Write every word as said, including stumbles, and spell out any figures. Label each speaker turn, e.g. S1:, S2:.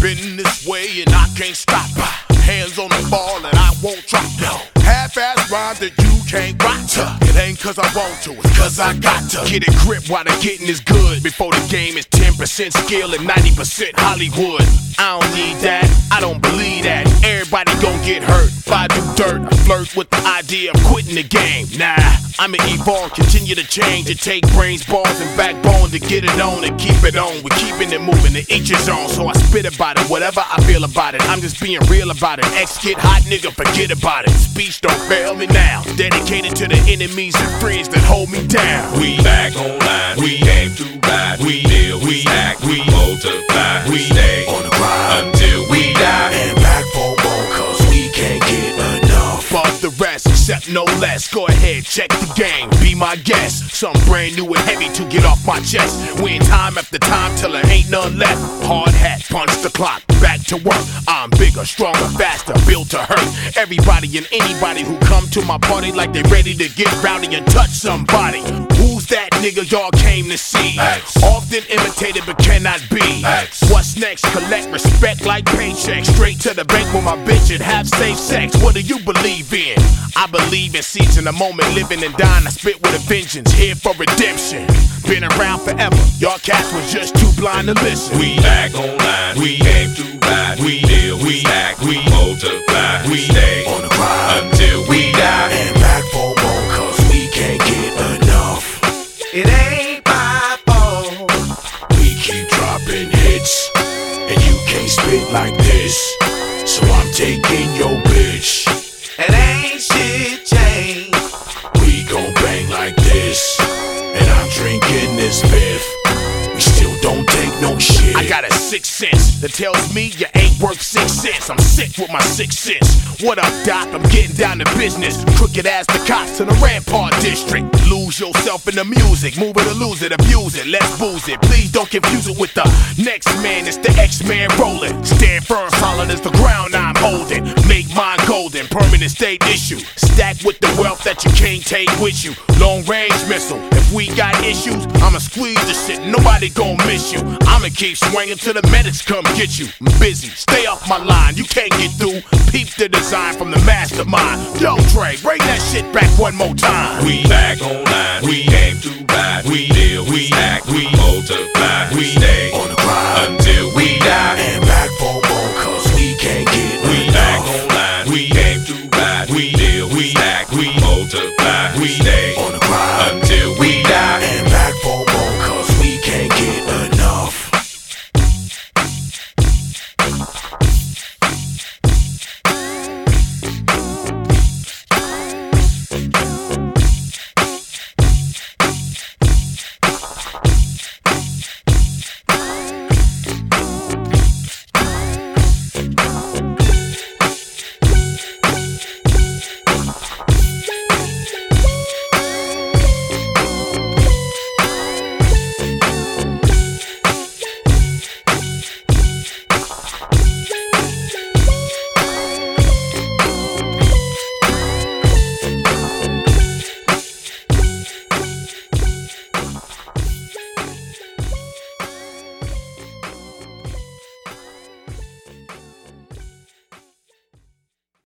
S1: been this way and I can't stop. Hands on the ball and I won't drop. No. Half-ass rhymes that you can't rock to. It ain't cause I want to, it's cause I got to. Get a grip while the getting is good. Before the game is ten percent skill and ninety percent Hollywood. I don't need that, I don't believe that. Everybody gon' get hurt if I do dirt. I flirt with the idea of quitting the game. Nah, I'ma evolve, continue to change. It take brains, balls, and backbone to get it on and keep it on. We keeping it moving, the each is on. So I spit about it, whatever I feel about it. I'm just being real about it. X get hot, nigga, forget about it. Speech don't fail me now. Dedicated to the enemies and friends that hold me down.
S2: We back online, we aim to ride, we deal, we act, we multiply, we stay
S1: on the grind
S2: until we die.
S1: And back for more, cause we can't get enough. Fuck the rest, except no less. Go ahead, check the game, be my guest. Something brand new and heavy to get off my chest. Win time after time till there ain't none left. Hard hat, punch the clock, back to work. I'm bigger, stronger, faster, built to hurt everybody and anybody who come to my party like they ready to get rowdy and touch somebody. Who's that nigga y'all came to see?
S2: X.
S1: Often imitated but cannot be.
S2: X.
S1: What's next? Collect respect like paychecks. Straight to the bank with my bitch and have safe sex. What do you believe in? I believe in seizing the moment, living and dying. I spit with a vengeance, here for redemption. Been around forever, y'all cats was just too blind to listen.
S2: We back online, we aim to ride, we deal, we act, we multiply, we stay
S1: on the grind
S2: until we die.
S1: And back for more, cause we can't get enough.
S3: It ain't my fault.
S1: We keep dropping hits, and you can't spit like this. So I'm taking your bitch.
S3: It ain't shit changed.
S1: We gon' bang like this, and I'm drinking this fifth. We still don't take no shit. I got a sixth sense that tells me you ain't worth six cents. I'm sick with my six cents. What up, Doc? I'm getting down to business. Crooked as the cops in the Rampart District. Lose yourself in the music. Move it or lose it, abuse it. Let's booze it. Please don't confuse it with the next man. It's the X-Man rolling. Stand firm, solid as the ground I'm holding. Make mine golden, permanent state issue. Stack with the wealth that you can't take with you. Long range missile. If we got issues, I'ma squeeze the shit. Nobody gon' miss you. I'ma keep swinging till the medics come get you. I'm busy, stay off my line. You can't get through. Peep the design from the mastermind. Yo, Dre, bring that shit back one more time.
S2: We back online, we aim to ride, we deal.